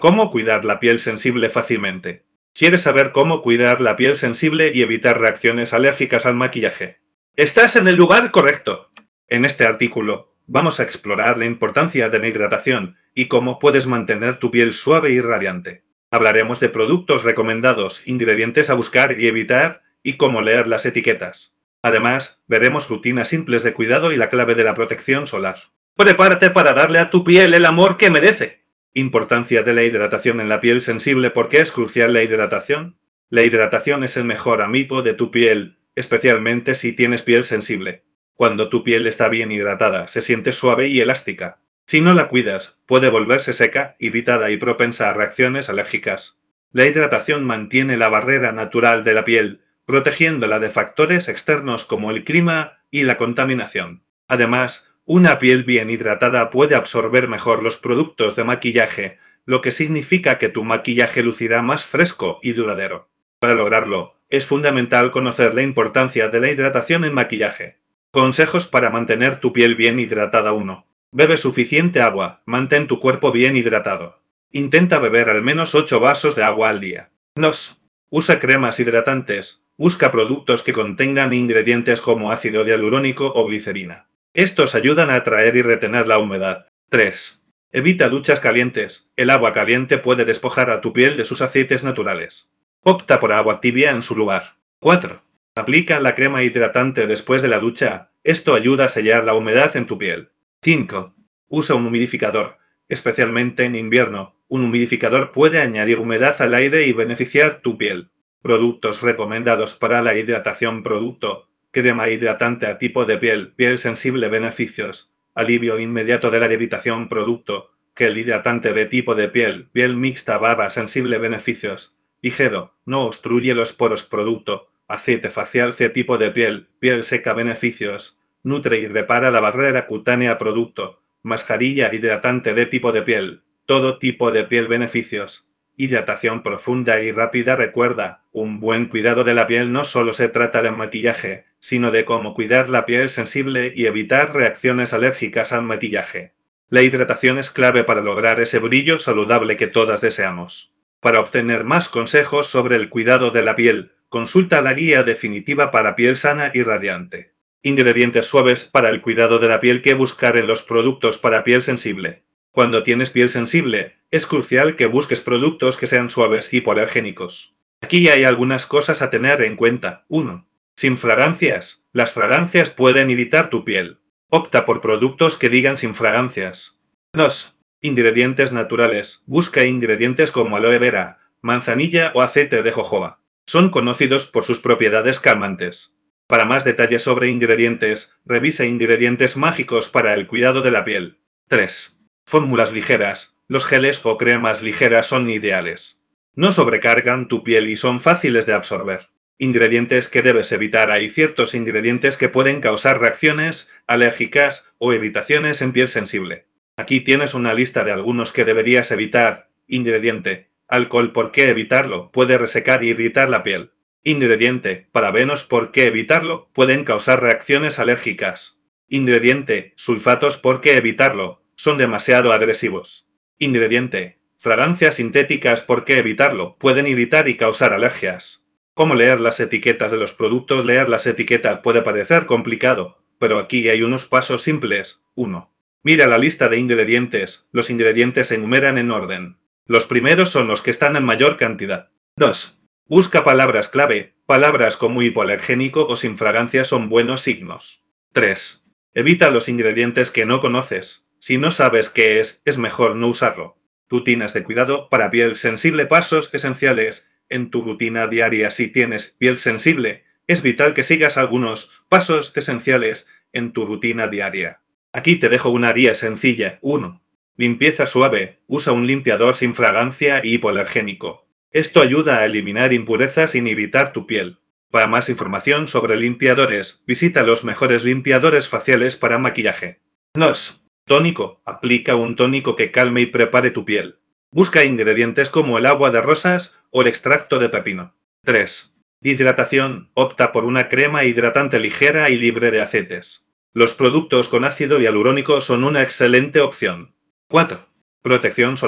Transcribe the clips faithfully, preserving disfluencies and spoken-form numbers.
¿Cómo cuidar la piel sensible fácilmente? ¿Quieres saber cómo cuidar la piel sensible y evitar reacciones alérgicas al maquillaje? Estás en el lugar correcto. En este artículo, vamos a explorar la importancia de la hidratación y cómo puedes mantener tu piel suave y radiante. Hablaremos de productos recomendados, ingredientes a buscar y evitar, y cómo leer las etiquetas. Además, veremos rutinas simples de cuidado y la clave de la protección solar. Prepárate para darle a tu piel el amor que merece. Importancia de la hidratación en la piel sensible. ¿Por qué es crucial la hidratación? La hidratación es el mejor amigo de tu piel, especialmente si tienes piel sensible. Cuando tu piel está bien hidratada, se siente suave y elástica. Si no la cuidas, puede volverse seca, irritada y propensa a reacciones alérgicas. La hidratación mantiene la barrera natural de la piel, protegiéndola de factores externos como el clima y la contaminación. Además, una piel bien hidratada puede absorber mejor los productos de maquillaje, lo que significa que tu maquillaje lucirá más fresco y duradero. Para lograrlo, es fundamental conocer la importancia de la hidratación en maquillaje. Consejos para mantener tu piel bien hidratada. uno. Bebe suficiente agua, mantén tu cuerpo bien hidratado. Intenta beber al menos ocho vasos de agua al día. dos. Usa cremas hidratantes. Busca productos que contengan ingredientes como ácido hialurónico o glicerina. Estos ayudan a atraer y retener la humedad. tres. Evita duchas calientes. El agua caliente puede despojar a tu piel de sus aceites naturales. Opta por agua tibia en su lugar. cuatro. Aplica la crema hidratante después de la ducha. Esto ayuda a sellar la humedad en tu piel. cinco. Usa un humidificador. Especialmente en invierno, un humidificador puede añadir humedad al aire y beneficiar tu piel. Productos recomendados para la hidratación. Producto: crema hidratante a tipo de piel, piel sensible. Beneficios: alivio inmediato de la irritación. Producto: gel hidratante de tipo de piel, piel mixta, barra sensible. Beneficios: ligero, no obstruye los poros. Producto: aceite facial C tipo de piel, piel seca. Beneficios: nutre y repara la barrera cutánea. Producto: mascarilla hidratante de tipo de piel, todo tipo de piel. Beneficios: hidratación profunda y rápida. Recuerda, un buen cuidado de la piel no solo se trata de maquillaje, sino de cómo cuidar la piel sensible y evitar reacciones alérgicas al maquillaje. La hidratación es clave para lograr ese brillo saludable que todas deseamos. Para obtener más consejos sobre el cuidado de la piel, consulta la guía definitiva para piel sana y radiante. Ingredientes suaves para el cuidado de la piel. ¿Qué buscar en los productos para piel sensible? Cuando tienes piel sensible, es crucial que busques productos que sean suaves y hipoalergénicos. Aquí hay algunas cosas a tener en cuenta. uno. Sin fragancias. Las fragancias pueden irritar tu piel. Opta por productos que digan sin fragancias. dos. Ingredientes naturales. Busca ingredientes como aloe vera, manzanilla o aceite de jojoba. Son conocidos por sus propiedades calmantes. Para más detalles sobre ingredientes, revisa ingredientes mágicos para el cuidado de la piel. tres. Fórmulas ligeras. Los geles o cremas ligeras son ideales. No sobrecargan tu piel y son fáciles de absorber. Ingredientes que debes evitar. Hay ciertos ingredientes que pueden causar reacciones alérgicas o irritaciones en piel sensible. Aquí tienes una lista de algunos que deberías evitar. Ingrediente: alcohol. ¿Por qué evitarlo? Puede resecar y irritar la piel. Ingrediente: parabenos. ¿Por qué evitarlo? Pueden causar reacciones alérgicas. Ingrediente: sulfatos. ¿Por qué evitarlo? Son demasiado agresivos. Ingrediente: fragancias sintéticas. ¿Por qué evitarlo? Pueden irritar y causar alergias. ¿Cómo leer las etiquetas de los productos? Leer las etiquetas puede parecer complicado, pero aquí hay unos pasos simples. uno. Mira la lista de ingredientes. Los ingredientes se enumeran en orden. Los primeros son los que están en mayor cantidad. dos. Busca palabras clave. Palabras como hipoalergénico o sin fragancia son buenos signos. tres. Evita los ingredientes que no conoces. Si no sabes qué es, es mejor no usarlo. Rutinas de cuidado para piel sensible. Pasos esenciales en tu rutina diaria. Si tienes piel sensible, es vital que sigas algunos pasos esenciales en tu rutina diaria. Aquí te dejo una guía sencilla. uno. Limpieza suave. Usa un limpiador sin fragancia y hipoalergénico. Esto ayuda a eliminar impurezas sin irritar tu piel. Para más información sobre limpiadores, visita los mejores limpiadores faciales para maquillaje. dos. Tónico. Aplica un tónico que calme y prepare tu piel. Busca ingredientes como el agua de rosas o el extracto de pepino. tres. Hidratación. Opta por una crema hidratante ligera y libre de aceites. Los productos con ácido hialurónico son una excelente opción. cuatro. Protección solar.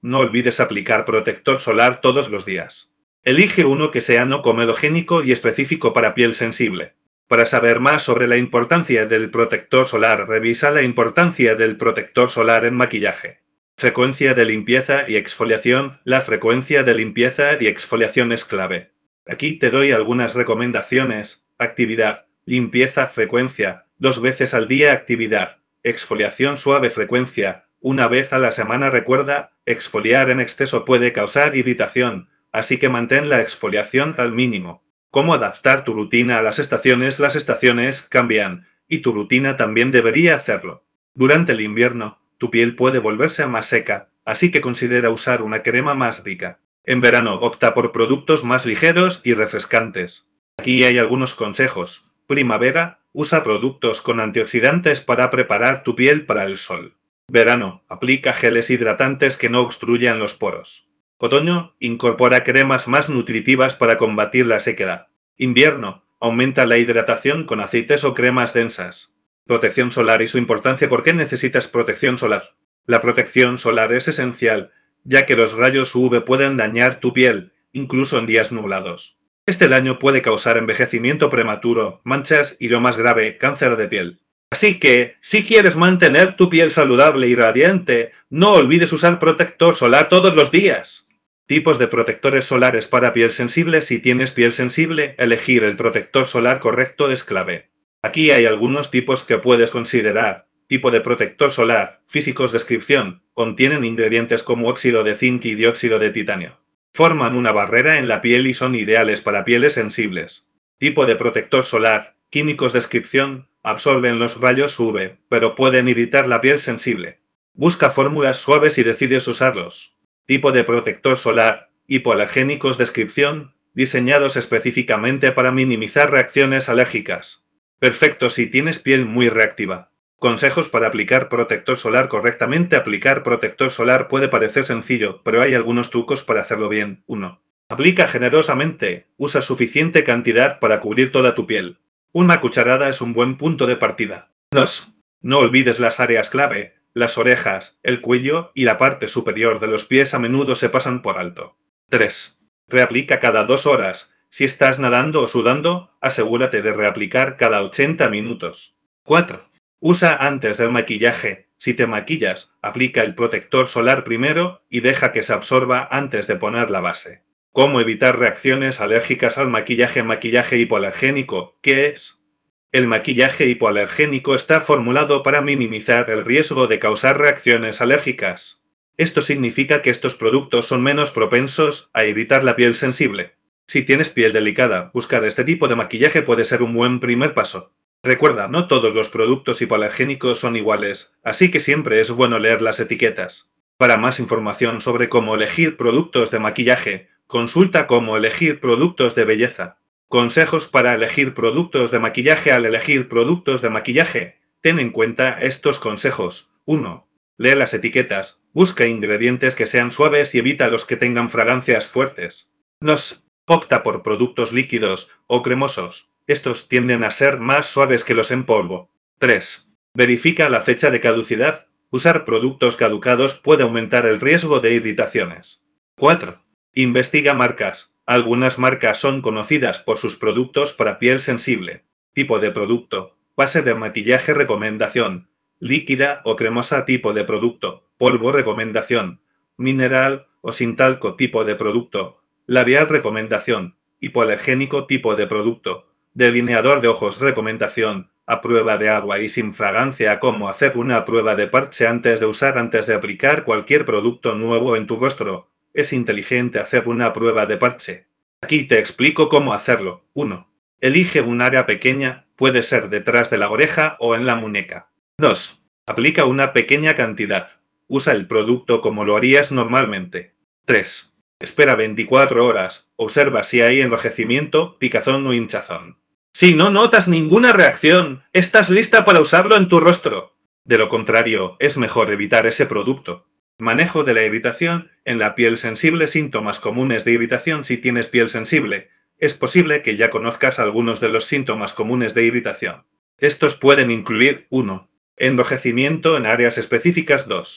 no olvides aplicar protector solar todos los días. Elige uno que sea no comedogénico y específico para piel sensible. Para saber más sobre la importancia del protector solar, revisa la importancia del protector solar en maquillaje. Frecuencia de limpieza y exfoliación. La frecuencia de limpieza y exfoliación es clave. Aquí te doy algunas recomendaciones. Actividad. Limpieza, frecuencia. Dos veces al día actividad. Exfoliación suave, frecuencia. Una vez a la semana. Recuerda, exfoliar en exceso puede causar irritación, así que mantén la exfoliación al mínimo. ¿Cómo adaptar tu rutina a las estaciones? Las estaciones cambian, y tu rutina también debería hacerlo. Durante el invierno, tu piel puede volverse más seca, así que considera usar una crema más rica. En verano, opta por productos más ligeros y refrescantes. Aquí hay algunos consejos. Primavera, usa productos con antioxidantes para preparar tu piel para el sol. Verano, aplica geles hidratantes que no obstruyan los poros. Otoño, incorpora cremas más nutritivas para combatir la sequedad. Invierno, aumenta la hidratación con aceites o cremas densas. Protección solar y su importancia. ¿Por qué necesitas protección solar? La protección solar es esencial, ya que los rayos U V pueden dañar tu piel, incluso en días nublados. Este daño puede causar envejecimiento prematuro, manchas y, lo más grave, cáncer de piel. Así que, si quieres mantener tu piel saludable y radiante, no olvides usar protector solar todos los días. Tipos de protectores solares para piel sensible. Si tienes piel sensible, elegir el protector solar correcto es clave. Aquí hay algunos tipos que puedes considerar. Tipo de protector solar. Físicos. Descripción. Contienen ingredientes como óxido de zinc y dióxido de titanio. Forman una barrera en la piel y son ideales para pieles sensibles. Tipo de protector solar. Químicos. Descripción. Absorben los rayos U V, pero pueden irritar la piel sensible. Busca fórmulas suaves y decides usarlos. Tipo de protector solar. Hipoalergénicos. Descripción. Diseñados específicamente para minimizar reacciones alérgicas. Perfecto si tienes piel muy reactiva. Consejos para aplicar protector solar correctamente. Aplicar protector solar puede parecer sencillo, pero hay algunos trucos para hacerlo bien. uno. Aplica generosamente. Usa suficiente cantidad para cubrir toda tu piel. Una cucharada es un buen punto de partida. dos. No olvides las áreas clave. Las orejas, el cuello y la parte superior de los pies a menudo se pasan por alto. tres. Reaplica cada dos horas. Si estás nadando o sudando, asegúrate de reaplicar cada ochenta minutos. cuatro. Usa antes del maquillaje. Si te maquillas, aplica el protector solar primero y deja que se absorba antes de poner la base. ¿Cómo evitar reacciones alérgicas al maquillaje? Maquillaje hipoalergénico. ¿Qué es? El maquillaje hipoalergénico está formulado para minimizar el riesgo de causar reacciones alérgicas. Esto significa que estos productos son menos propensos a irritar la piel sensible. Si tienes piel delicada, buscar este tipo de maquillaje puede ser un buen primer paso. Recuerda, no todos los productos hipoalergénicos son iguales, así que siempre es bueno leer las etiquetas. Para más información sobre cómo elegir productos de maquillaje, consulta cómo elegir productos de belleza. Consejos para elegir productos de maquillaje. Al elegir productos de maquillaje, ten en cuenta estos consejos. uno. Lee las etiquetas, busca ingredientes que sean suaves y evita los que tengan fragancias fuertes. dos. Opta por productos líquidos o cremosos. Estos tienden a ser más suaves que los en polvo. tres. Verifica la fecha de caducidad. Usar productos caducados puede aumentar el riesgo de irritaciones. cuatro. Investiga marcas. Algunas marcas son conocidas por sus productos para piel sensible. Tipo de producto. Base de maquillaje. Recomendación. Líquida o cremosa. Tipo de producto. Polvo. Recomendación. Mineral o sin talco. Tipo de producto. Labial. Recomendación. Hipoalergénico. Tipo de producto. Delineador de ojos. Recomendación. A prueba de agua y sin fragancia. Cómo hacer una prueba de parche antes de usar. Antes de aplicar cualquier producto nuevo en tu rostro, es inteligente hacer una prueba de parche. Aquí te explico cómo hacerlo. uno. Elige un área pequeña, puede ser detrás de la oreja o en la muñeca. dos. Aplica una pequeña cantidad. Usa el producto como lo harías normalmente. tres. Espera veinticuatro horas. Observa si hay enrojecimiento, picazón o hinchazón. Si no notas ninguna reacción, estás lista para usarlo en tu rostro. De lo contrario, es mejor evitar ese producto. Manejo de la irritación en la piel sensible. Síntomas comunes de irritación. Si tienes piel sensible, es posible que ya conozcas algunos de los síntomas comunes de irritación. Estos pueden incluir uno. Enrojecimiento en áreas específicas. dos.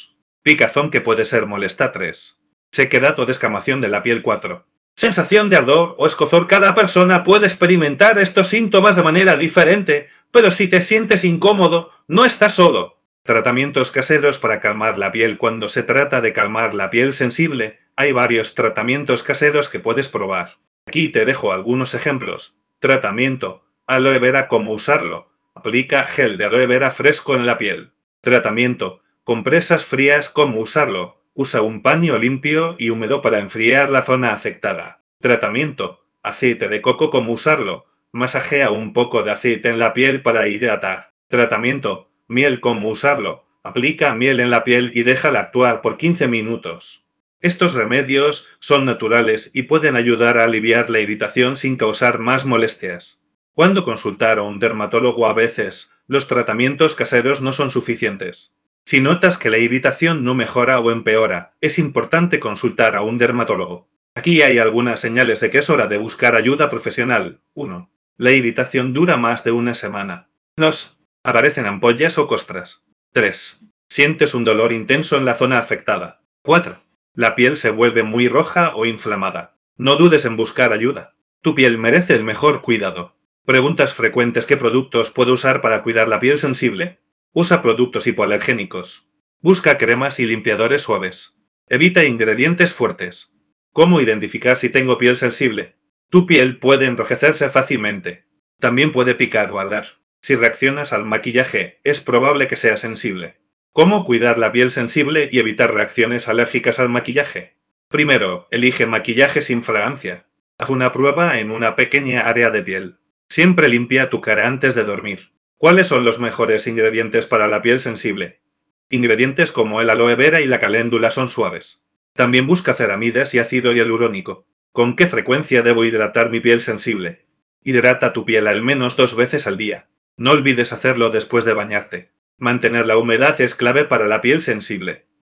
Picazón que puede ser molesta tres. Sequedad o descamación de la piel cuatro. Sensación de ardor o escozor. Cada persona puede experimentar estos síntomas de manera diferente, pero si te sientes incómodo, no estás solo. Tratamientos caseros para calmar la piel. Cuando se trata de calmar la piel sensible, hay varios tratamientos caseros que puedes probar. Aquí te dejo algunos ejemplos. Tratamiento: aloe vera. ¿Cómo usarlo? Aplica gel de aloe vera fresco en la piel. Tratamiento: compresas frías. ¿Cómo usarlo? Usa un paño limpio y húmedo para enfriar la zona afectada. Tratamiento: aceite de coco. ¿Cómo usarlo? Masajea un poco de aceite en la piel para hidratar. Tratamiento: miel. ¿Cómo usarlo? Aplica miel en la piel y déjala actuar por quince minutos. Estos remedios son naturales y pueden ayudar a aliviar la irritación sin causar más molestias. ¿Cuándo consultar a un dermatólogo? A veces, los tratamientos caseros no son suficientes. Si notas que la irritación no mejora o empeora, es importante consultar a un dermatólogo. Aquí hay algunas señales de que es hora de buscar ayuda profesional. uno. La irritación dura más de una semana. dos. Aparecen ampollas o costras. tres. Sientes un dolor intenso en la zona afectada. cuatro. La piel se vuelve muy roja o inflamada. No dudes en buscar ayuda. Tu piel merece el mejor cuidado. Preguntas frecuentes: ¿qué productos puedo usar para cuidar la piel sensible? Usa productos hipoalergénicos. Busca cremas y limpiadores suaves. Evita ingredientes fuertes. ¿Cómo identificar si tengo piel sensible? Tu piel puede enrojecerse fácilmente. También puede picar o arder. Si reaccionas al maquillaje, es probable que sea sensible. ¿Cómo cuidar la piel sensible y evitar reacciones alérgicas al maquillaje? Primero, elige maquillaje sin fragancia. Haz una prueba en una pequeña área de piel. Siempre limpia tu cara antes de dormir. ¿Cuáles son los mejores ingredientes para la piel sensible? Ingredientes como el aloe vera y la caléndula son suaves. También busca ceramidas y ácido hialurónico. ¿Con qué frecuencia debo hidratar mi piel sensible? Hidrata tu piel al menos dos veces al día. No olvides hacerlo después de bañarte. Mantener la humedad es clave para la piel sensible.